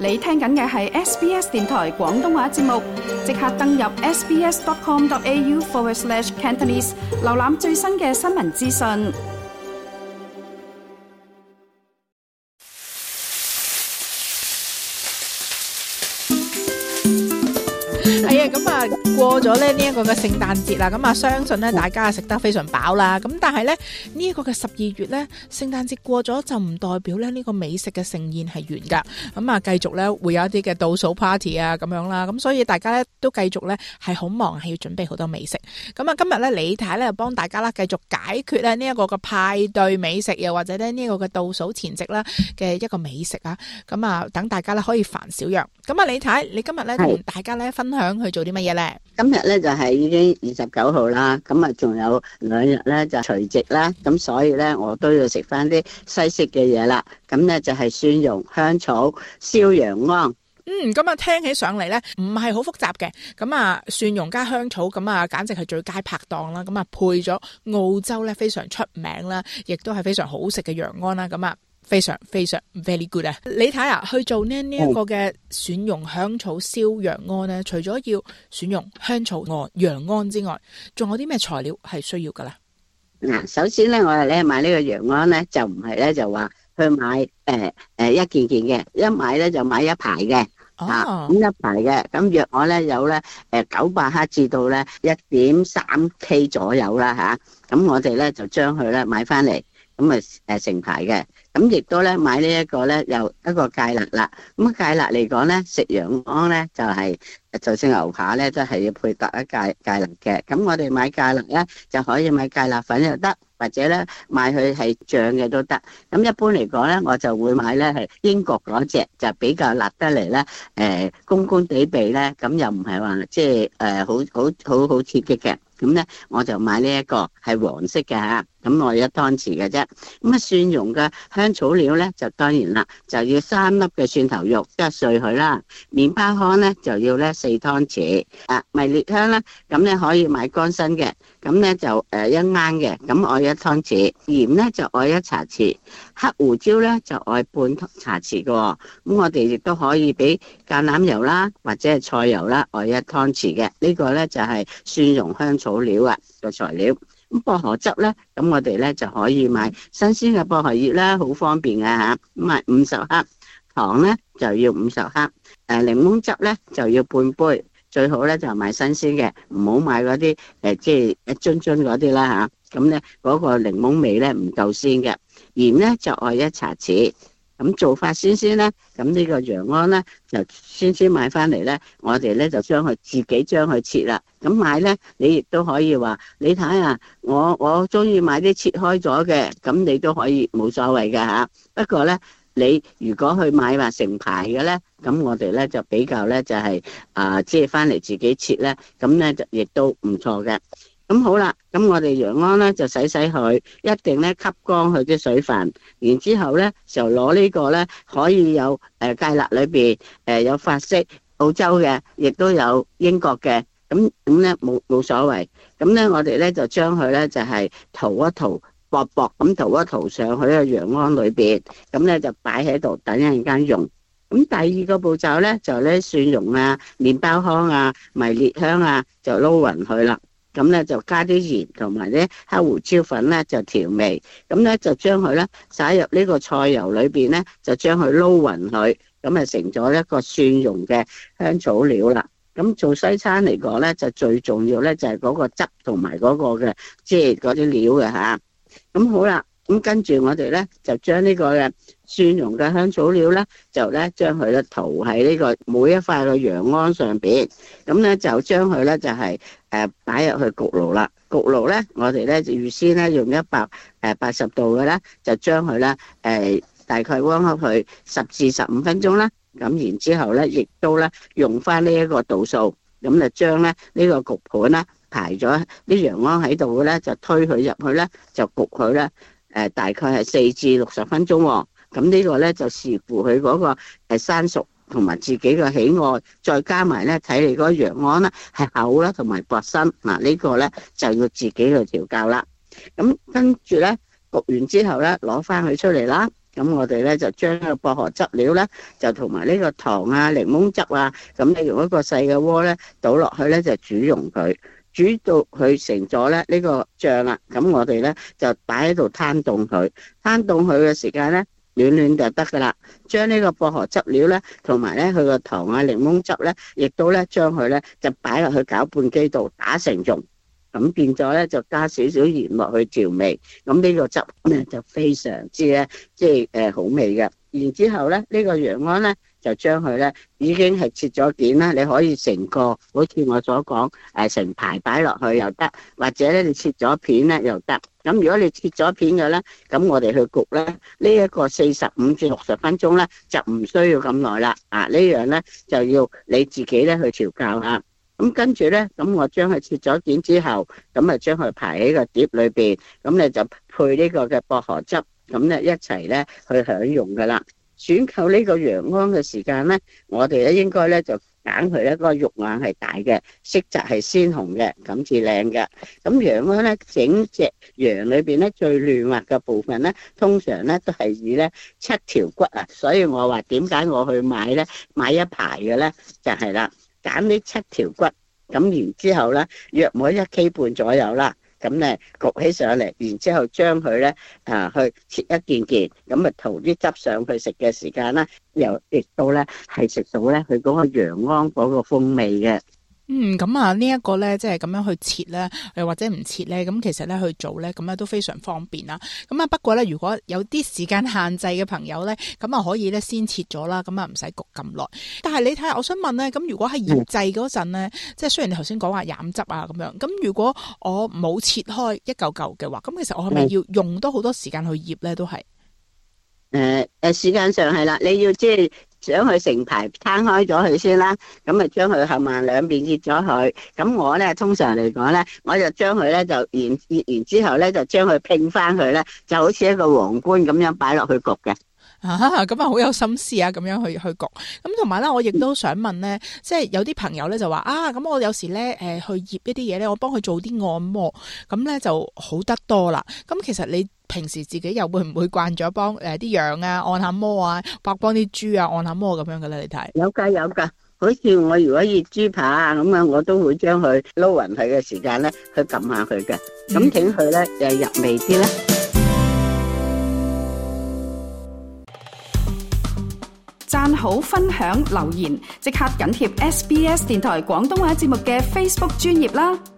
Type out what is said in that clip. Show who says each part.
Speaker 1: 你聽緊嘅係 SBS 電台廣東話節目，即刻登入 sbs.com.au/Cantonese 瀏覽最新嘅新聞資訊。
Speaker 2: 咁啊，過咗咧呢一個嘅聖誕節啦，咁啊相信咧大家食得非常飽啦。咁但係咧呢一個嘅12月咧，聖誕節過咗就唔代表咧呢個美食嘅盛宴係完噶。咁啊繼續咧會有一啲嘅倒數 party 啊咁樣啦。咁所以大家咧都繼續咧係好忙，係要準備好多美食。咁啊今日咧李太咧幫大家啦繼續解決咧呢一個嘅派對美食，又或者咧呢一個嘅倒數前夕啦嘅一個美食啊。咁啊等大家咧可以煩少樣。咁啊李太，你今日咧同大家咧分享去做啲乜嘢咧？
Speaker 3: 今日咧就係已經29號啦，咁啊仲有2日咧就除夕啦，咁所以咧我都要食翻啲西式嘅嘢啦。咁咧就係蒜蓉香草燒羊羔。
Speaker 2: 咁啊聽起上嚟咧唔係好複雜嘅。咁啊蒜蓉加香草，咁啊簡直係最佳拍檔啦。咁啊配咗澳洲咧非常出名啦，亦都係非常好食嘅羊羔啦。咁啊非常 very good 啊！你睇下去做呢一個嘅蒜蓉香草燒羊羔咧，除咗要蒜蓉香草羊羔之外，仲有啲咩材料係需要噶啦？
Speaker 3: 嗱，首先咧我哋咧買呢個羊羔咧就唔係咧就話去買一件件嘅，一買咧就買一排嘅。咁一排嘅，咁約我咧有咧900克至到咧1.3 K 左右啦吓。咁我哋咧就將佢咧買翻嚟，咁啊成排嘅。咁亦都咧買呢一個咧又一個芥辣啦。咁芥辣嚟講咧，食羊羔咧就係就算牛扒咧都係要配搭一芥辣嘅。咁我哋買芥辣咧就可以買芥辣粉又得，或者咧買佢係醬嘅都得。咁一般嚟講咧，我就會買咧係英國嗰隻，就比較辣得嚟咧，公公地味咧，咁又唔係話即係好刺激嘅。咁咧我就買呢一個係黃色嘅吓，咁我1湯匙嘅啫。咁啊蒜蓉嘅香草料咧就當然啦，就要3粒嘅蒜頭肉剁碎佢啦。麵包糠咧就要咧4湯匙。迷烈香咧，咁咧可以買乾身嘅，咁咧就1盎嘅，咁我1湯匙。鹽咧就愛1茶匙，黑胡椒咧就愛半茶匙嘅。咁我哋亦都可以俾橄欖油啦，或者係菜油啦，愛1湯匙嘅。呢個咧就係蒜蓉香草料啊個材料。咁薄荷汁咧，咁我哋咧就可以買新鮮嘅薄荷葉啦，好方便嘅吓。咁買50克，糖咧就要50克，檸檬汁咧就要半杯，最好咧就買新鮮嘅，唔好買嗰啲即係一樽樽嗰啲啦吓。咁咧嗰個檸檬味咧唔夠鮮嘅。鹽咧就愛1茶匙。咁做法先咧，咁呢個羊羔咧就先買翻嚟咧，我哋咧就自己將佢切啦。咁買咧，你亦都可以話，你睇下，我中意買啲切開咗嘅，咁你都可以冇所謂㗎吓。不過咧，你如果去買話成排嘅咧，咁我哋咧就比較咧就係即係翻嚟自己切咧，咁咧就亦都唔錯嘅。咁好啦，咁我哋羊羔咧就洗佢，一定咧吸乾佢啲水分，然之後咧就攞呢個咧可以有芥辣裏邊有法式澳洲嘅，亦都有英國嘅，咁咧冇所謂。咁咧我哋咧就將佢咧就係塗一塗，薄薄咁塗一塗上去個羊羔裏邊，咁咧就擺喺度等一陣間用。咁第2個步驟咧就咧蒜蓉啊、麵包糠啊、迷烈香啊就撈勻佢啦。咁咧就加啲鹽同埋啲黑胡椒粉咧就調味，咁咧就將佢咧灑入呢個菜油裏邊咧，就將佢撈勻佢，咁啊成咗一個蒜蓉嘅香草料啦。咁做西餐嚟講咧，就最重要咧就係嗰個汁同埋嗰個嘅即係嗰啲料嘅吓。咁好啦。咁跟住我哋咧就將呢個嘅蒜蓉嘅香草料咧，就咧將佢咧塗喺呢個每一塊嘅羊羔上邊，咁咧就將佢咧就係擺入去焗爐啦。焗爐咧，我哋咧就預先咧用180度嘅咧，就將佢咧大概溫開佢10至15分鐘啦。咁然之後咧，亦都咧用翻呢一個度數，咁就將咧呢個焗盤啦排咗啲羊羔喺度嘅咧，就推佢入去咧，就焗佢咧。大概係4至60分鐘喎。咁呢個咧就視乎佢嗰個生熟同埋自己嘅喜愛，再加埋咧睇你嗰個羊羔咧係厚啦同埋薄身。嗱，呢個咧就要自己去調教啦。咁跟住咧焗完之後咧攞翻佢出嚟啦。 咁我哋咧就將個薄荷汁料咧就同埋呢個糖啊、檸檬汁啊，咁你用一個細嘅鍋咧倒落去咧就煮溶佢，煮到佢成咗咧呢個醬啦，咁我哋咧就擺喺度攤凍佢，攤凍佢嘅時間咧暖暖就得噶啦。將呢個薄荷汁料咧同埋咧佢個糖啊、檸檬汁咧，亦都咧將佢咧就擺落去攪拌機度打成溶。咁變咗咧，就加少少鹽落去調味，咁呢個汁咧就非常之咧，即係好味嘅。然之後咧，呢個羊肝咧就將佢咧已經係切咗件啦，你可以成個好似我所講成排擺落去又得，或者咧你切咗片咧又得。咁如果你切咗片嘅咧，咁我哋去焗咧呢一個45至60分鐘咧就唔需要咁耐啦。呢樣咧就要你自己咧去調教下。咁跟住咧，咁我將佢切咗件之後，咁啊將佢排喺個碟裏邊，咁你就配呢個嘅薄荷汁，咁咧一齊咧去享用噶啦。選購呢個羊肝嘅時間咧，我哋咧應該咧就揀佢一個肉眼係大嘅，色澤係鮮紅嘅，咁至靚嘅。咁羊肝咧整隻羊裏邊咧最嫩滑嘅部分咧，通常咧都係以咧7條骨啊，所以我話點解我去買咧買一排嘅咧，就係啦。揀呢7條骨，咁然之後咧，約摸1 K 半左右啦，咁咧焗起上嚟，然之後將佢咧去切一件件，咁啊塗啲汁上去食嘅時間咧，又亦都咧係食到咧佢嗰個羊肝嗰個風味嘅。
Speaker 2: 咁啊呢一個咧，即係咁樣去切咧，又或者唔切咧，咁其實咧去做咧，咁咧都非常方便啦。咁啊不過咧，如果有啲時間限制嘅朋友咧，咁啊可以咧先切咗啦，咁啊唔使焗咁耐。但係你睇下，我想問咧，咁如果喺醃製嗰陣咧，即係雖然你頭先講話飲汁啊咁樣，咁如果我冇切開一嚿嚿嘅話，咁其實我係咪要用多好多時間去醃咧？都係
Speaker 3: 時間上係啦，你要即係將佢成排攤開咗佢先啦，咁啊將佢後慢兩邊醃咗佢。咁我咧通常嚟講咧，我就將佢咧就醃完之後咧就將佢拼翻佢咧，就好似一個皇冠咁樣擺落去焗嘅。
Speaker 2: 咁啊好有心思啊，咁樣去焗。咁同埋咧，我亦都想問咧，即係有啲朋友咧就話咁我有時咧去醃一啲嘢咧，我幫佢做啲按摩，咁咧就好得多啦。咁其實你平時自己又會唔會慣咗幫啲羊啊按下摩啊，幫啲豬啊按下摩咁樣嘅咧？你睇
Speaker 3: 有㗎，好似我如果醃豬扒啊咁樣，我都會將佢撈勻佢嘅時間咧去撳下佢嘅，咁整佢咧就入味啲啦。
Speaker 1: 讚好、分享、留言，即刻緊貼SBS 電台廣東話節目嘅 Facebook 專頁啦！